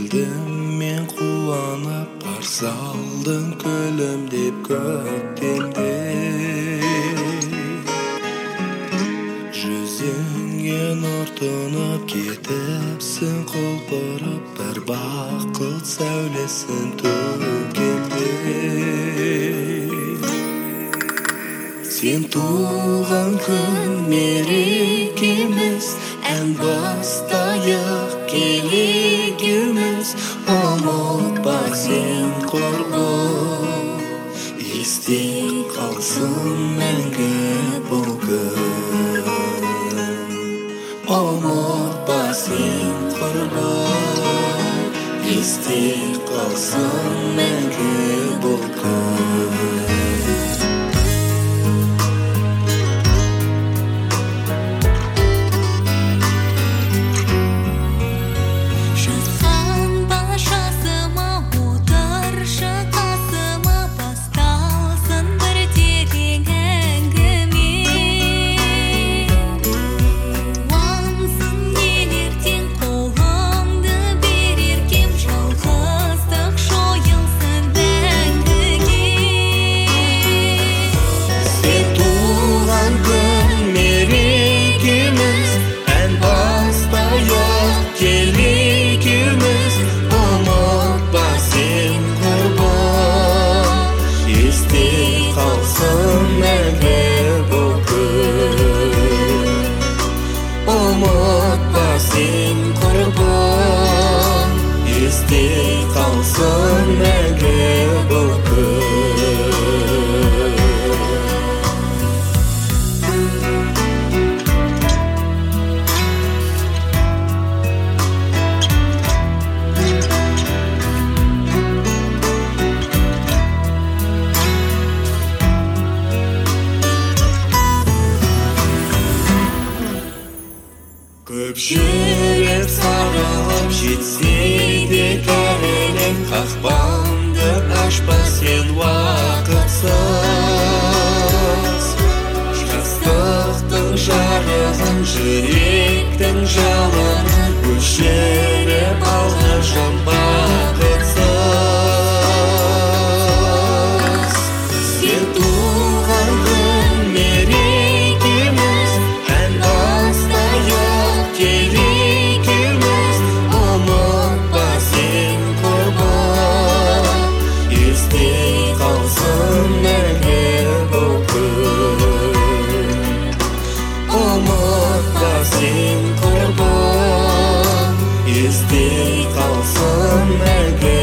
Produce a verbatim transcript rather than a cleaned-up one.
келдім мен қуанып, қарсы алдың күлімдеп көктемде. Жүзіңе нұр тұнып кетіпсің құлпырып, бір бақыт сәулесін төггенде. Сен туған күн мерекеміз, ән бастайық келегіміз. Ұмытпа сен құрбым, есте қалсын мәңгі бұл күн. Ұмытпа сен құрбым, есте қалсын мәңгі бұл күн. Ұмытпа сен құрбым, есте қалсын мәңгі бұл күн. Көп жүрек сағалап жетсе де кәрілік, қақпанды ашпа сен уақытсыз. Жастықтың жарығын, жүректің жалынын өшіріп алғашым бақытсыз. Сен туған күн мерекеміз, ән бастайық келегіміз. Ұмытпа сен құрбым, есте қалсын мәңгі бұл күн. Ұмытпа сен құрбым, есте қалсын мәңгі